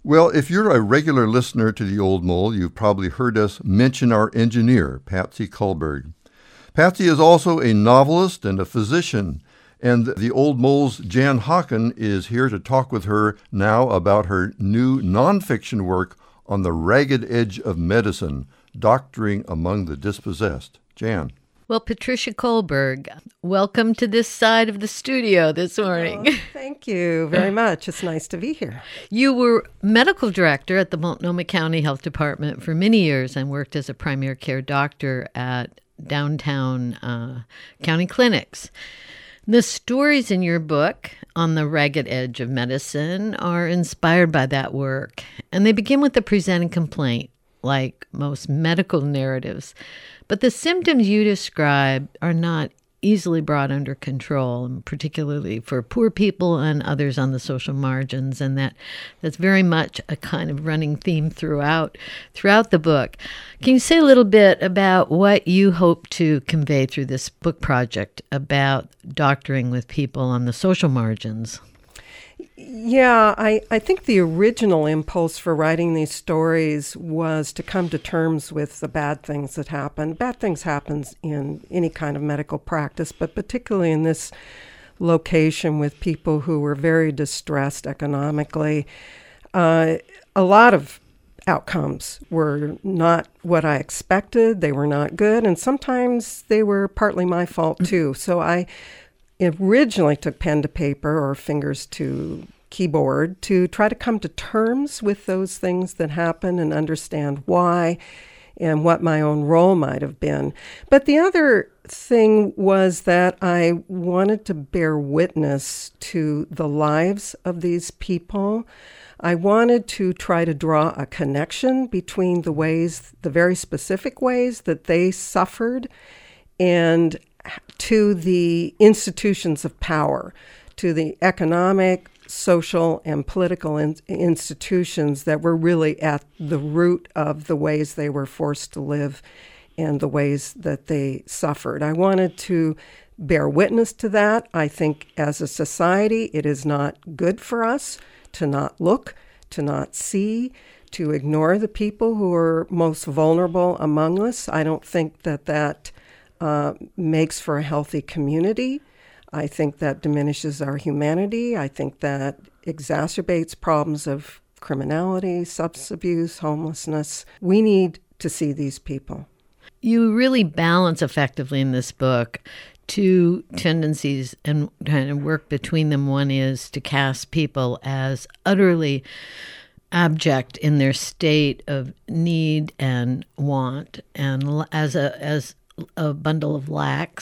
Well, if you're a regular listener to The Old Mole, you've probably heard us mention our engineer, Patsy Kullberg. Patsy is also a novelist and a physician, and The Old Mole's Jan Hocken is here to talk with her now about her new nonfiction work on the ragged edge of medicine, doctoring among the dispossessed. Jan. Well, Patricia Kullberg, welcome to this side of the studio this morning. Oh, thank you very much. It's nice to be here. You were medical director at the Multnomah County Health Department for many years and worked as a primary care doctor at downtown county clinics. The stories in your book on the ragged edge of medicine are inspired by that work, and they begin with a presenting complaint, like most medical narratives. But the symptoms you describe are not easily brought under control, and particularly for poor people and others on the social margins, and that's very much a kind of running theme throughout the book. Can you say a little bit about what you hope to convey through this book project about doctoring with people on the social margins? Yeah, I think the original impulse for writing these stories was to come to terms with the bad things that happen. Bad things happen in any kind of medical practice, but particularly in this location with people who were very distressed economically. A lot of outcomes were not what I expected. They were not good, and sometimes they were partly my fault too. So I originally took pen to paper or fingers to keyboard to try to come to terms with those things that happen and understand why and what my own role might have been. But the other thing was that I wanted to bear witness to the lives of these people. I wanted to try to draw a connection between the very specific ways that they suffered and to the institutions of power, to the economic, social, and political institutions that were really at the root of the ways they were forced to live and the ways that they suffered. I wanted to bear witness to that. I think as a society, it is not good for us to not look, to not see, to ignore the people who are most vulnerable among us. I don't think that makes for a healthy community. I think that diminishes our humanity. I think that exacerbates problems of criminality, substance abuse, homelessness. We need to see these people. You really balance effectively in this book two tendencies and kind of work between them. One is to cast people as utterly abject in their state of need and want, and as a bundle of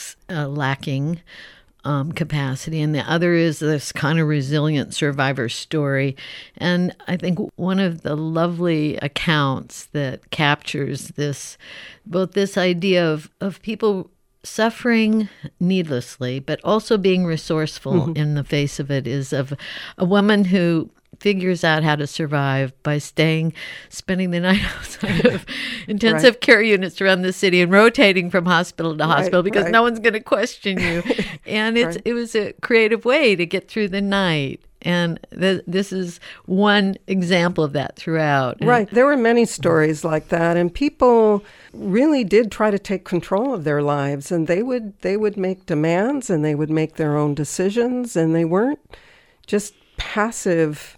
lacking capacity, and the other is this kind of resilient survivor story. And I think one of the lovely accounts that captures both this idea of people suffering needlessly, but also being resourceful in the face of it, is of a woman who figures out how to survive by spending the night outside of intensive care units around the city and rotating from hospital to hospital because no one's going to question you. And it was a creative way to get through the night. And this is one example of that throughout. Right. There were many stories like that, and people really did try to take control of their lives, and they would make demands and they would make their own decisions, and they weren't just passive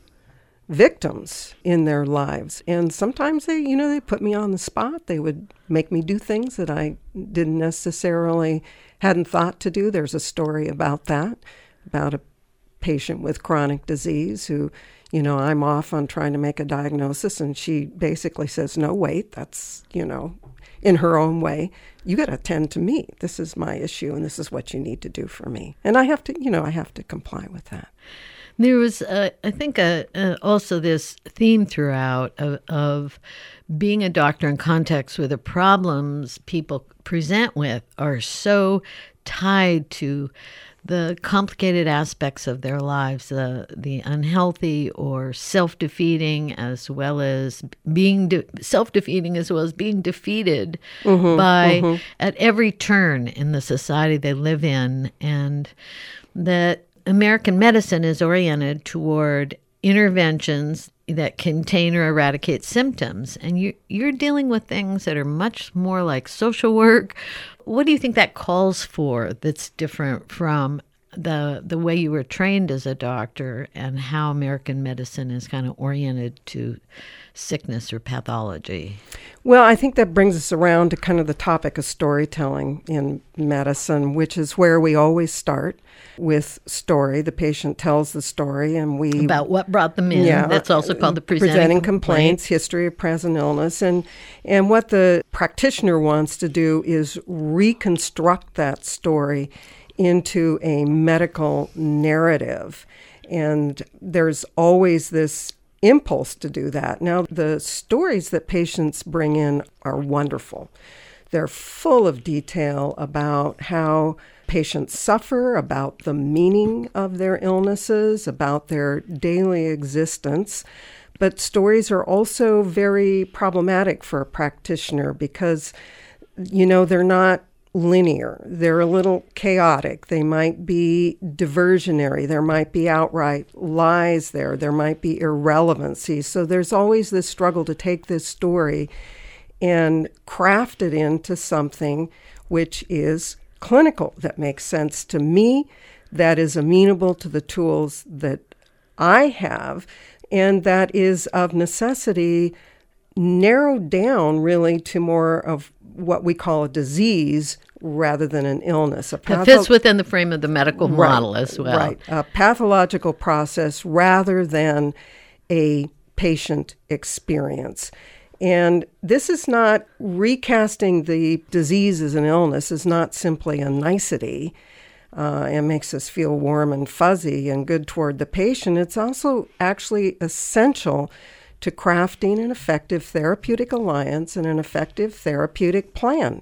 victims in their lives. And sometimes they put me on the spot. They would make me do things that I hadn't thought to do. There's a story about that, about a patient with chronic disease who, I'm off on trying to make a diagnosis, and she basically says, no, wait, that's, in her own way, you got to attend to me. This is my issue, and this is what you need to do for me. And I have to comply with that. There was, I think, also this theme throughout of being a doctor in context where the problems people present with are so tied to the complicated aspects of their lives, the unhealthy or self-defeating, as well as being self-defeating, as well as being defeated at every turn in the society they live in, and that American medicine is oriented toward interventions that contain or eradicate symptoms. And you're dealing with things that are much more like social work. What do you think that calls for that's different from the way you were trained as a doctor and how American medicine is kind of oriented to sickness or pathology? Well, I think that brings us around to kind of the topic of storytelling in medicine, which is where we always start with story. The patient tells the story, and we... About what brought them in. Yeah, that's also called the presenting complaints, history of present illness. And what the practitioner wants to do is reconstruct that story into a medical narrative. And there's always this impulse to do that. Now, the stories that patients bring in are wonderful. They're full of detail about how patients suffer, about the meaning of their illnesses, about their daily existence. But stories are also very problematic for a practitioner because, they're not linear. They're a little chaotic. They might be diversionary. There might be outright lies there. There might be irrelevancy. So there's always this struggle to take this story and craft it into something which is clinical, that makes sense to me, that is amenable to the tools that I have, and that is of necessity narrowed down really to more of what we call a disease rather than an illness. It fits within the frame of the medical model as well. Right. A pathological process rather than a patient experience. And this is not recasting the disease as an illness, is not simply a nicety. It makes us feel warm and fuzzy and good toward the patient. It's also actually essential to crafting an effective therapeutic alliance and an effective therapeutic plan.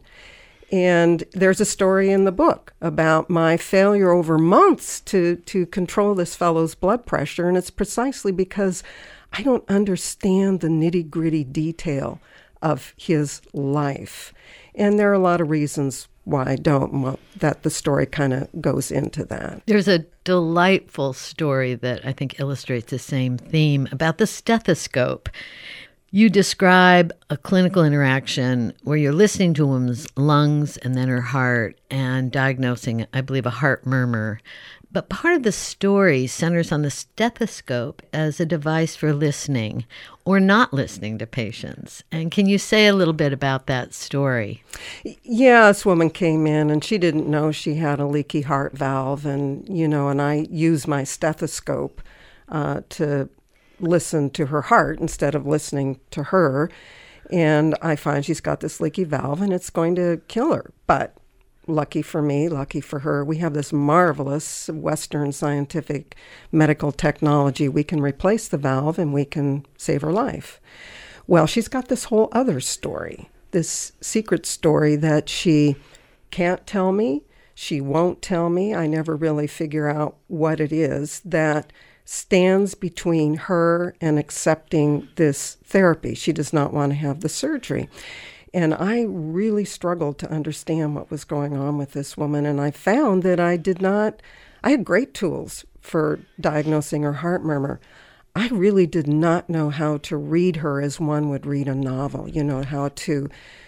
And there's a story in the book about my failure over months to control this fellow's blood pressure, and it's precisely because I don't understand the nitty-gritty detail of his life. And there are a lot of reasons why I don't, well, that the story kind of goes into that. There's a delightful story that I think illustrates the same theme about the stethoscope. You describe a clinical interaction where you're listening to a woman's lungs and then her heart and diagnosing, I believe, a heart murmur. But part of the story centers on the stethoscope as a device for listening or not listening to patients. And can you say a little bit about that story? Yeah, this woman came in and she didn't know she had a leaky heart valve. And, and I used my stethoscope to listen to her heart instead of listening to her. And I find she's got this leaky valve and it's going to kill her. But lucky for me, lucky for her, we have this marvelous Western scientific medical technology. We can replace the valve and we can save her life. Well, she's got this whole other story, this secret story that she can't tell me, she won't tell me. I never really figure out what it is that stands between her and accepting this therapy. She does not want to have the surgery. And I really struggled to understand what was going on with this woman. And I found that I had great tools for diagnosing her heart murmur. I really did not know how to read her as one would read a novel, how to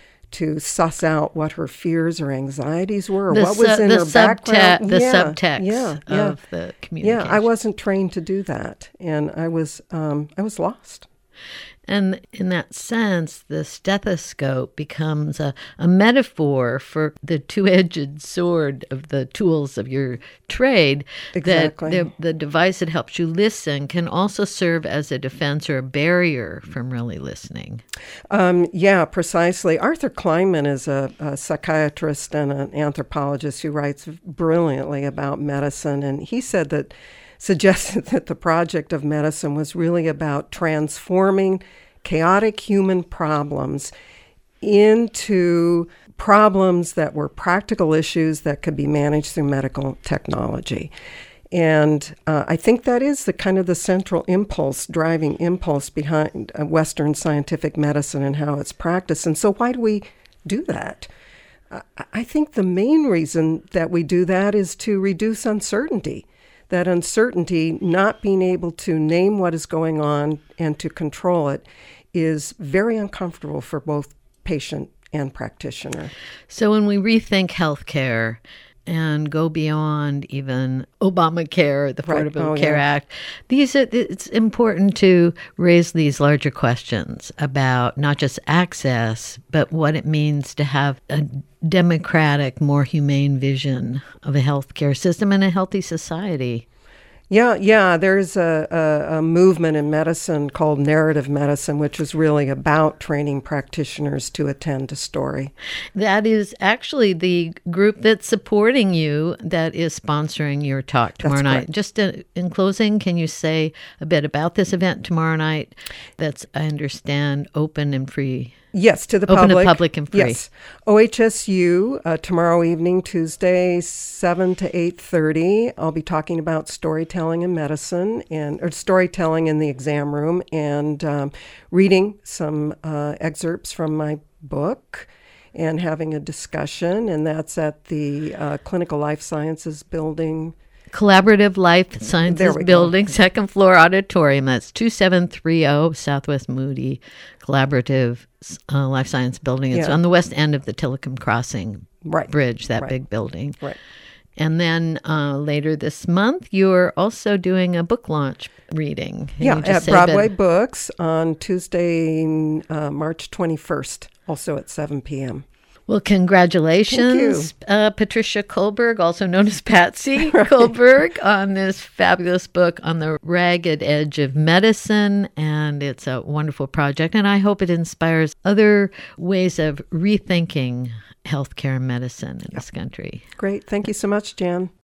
suss out what her fears or anxieties were, or what was in her background. The subtext of the communication. Yeah, I wasn't trained to do that. And I was lost. And in that sense, the stethoscope becomes a metaphor for the two-edged sword of the tools of your trade. Exactly. That the device that helps you listen can also serve as a defense or a barrier from really listening. Yeah, precisely. Arthur Kleinman is a psychiatrist and an anthropologist who writes brilliantly about medicine, and he suggested that the project of medicine was really about transforming chaotic human problems into problems that were practical issues that could be managed through medical technology. And I think that is the central driving impulse behind Western scientific medicine and how it's practiced. And so why do we do that? I think the main reason that we do that is to reduce uncertainty. that uncertainty, not being able to name what is going on and to control it, is very uncomfortable for both patient and practitioner. So when we rethink healthcare and go beyond even Obamacare, the Affordable Care Act, it's important to raise these larger questions about not just access, but what it means to have a democratic, more humane vision of a healthcare system and a healthy society. Yeah. There's a movement in medicine called narrative medicine, which is really about training practitioners to attend to story. That is actually the group that's supporting you that is sponsoring your talk tomorrow night. Correct. Just in closing, can you say a bit about this event tomorrow night that's, I understand, open and free? Yes, to the Open public. to public and free. Yes. OHSU, tomorrow evening, Tuesday, 7 to 8:30. I'll be talking about storytelling in medicine or storytelling in the exam room and reading some excerpts from my book and having a discussion. And that's at the Clinical Life Sciences Building. Collaborative Life Sciences Building, go. second floor auditorium. That's 2730 Southwest Moody Collaborative Life Science Building. It's on the west end of the Tillicum Crossing Bridge, that big building. Right. And then later this month, you're also doing a book launch reading. At Broadway Books on Tuesday, March 21st, also at 7 p.m. Well, congratulations, Patricia Kohlberg, also known as Patsy Kohlberg, on this fabulous book on the ragged edge of medicine. And it's a wonderful project. And I hope it inspires other ways of rethinking healthcare and medicine in this country. Great. Thank you so much, Jan.